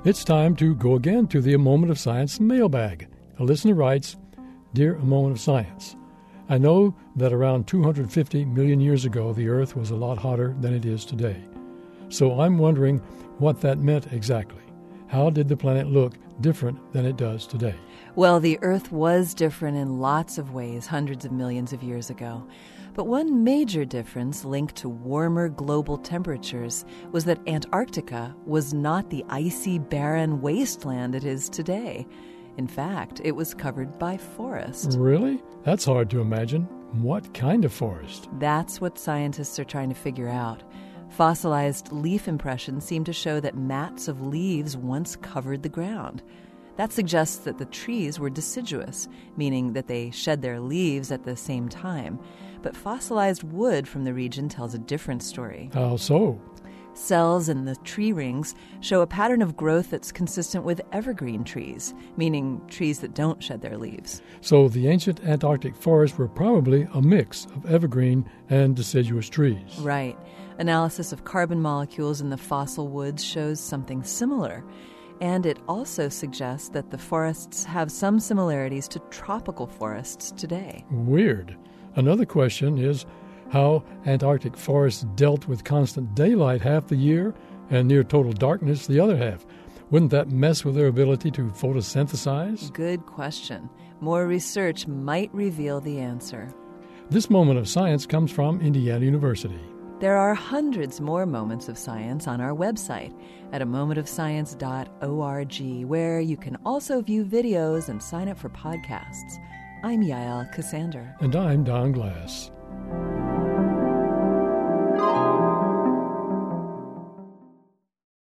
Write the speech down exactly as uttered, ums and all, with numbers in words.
It's time to go again to the A Moment of Science mailbag. A listener writes, Dear A Moment of Science, I know that around two hundred fifty million years ago the Earth was a lot hotter than it is today. So I'm wondering what that meant exactly. How did the planet look different than it does today? Well, the Earth was different in lots of ways hundreds of millions of years ago. But one major difference linked to warmer global temperatures was that Antarctica was not the icy, barren wasteland it is today. In fact, it was covered by forest. Really? That's hard to imagine. What kind of forest? That's what scientists are trying to figure out. Fossilized leaf impressions seem to show that mats of leaves once covered the ground. That suggests that the trees were deciduous, meaning that they shed their leaves at the same time. But fossilized wood from the region tells a different story. How so? Cells in the tree rings show a pattern of growth that's consistent with evergreen trees, meaning trees that don't shed their leaves. So the ancient Antarctic forests were probably a mix of evergreen and deciduous trees. Right. Analysis of carbon molecules in the fossil woods shows something similar. And it also suggests that the forests have some similarities to tropical forests today. Weird. Another question is how Antarctic forests dealt with constant daylight half the year and near total darkness the other half. Wouldn't that mess with their ability to photosynthesize? Good question. More research might reveal the answer. This Moment of Science comes from Indiana University. There are hundreds more moments of science on our website at a moment of science dot org, where you can also view videos and sign up for podcasts. I'm Yael Cassander. And I'm Don Glass.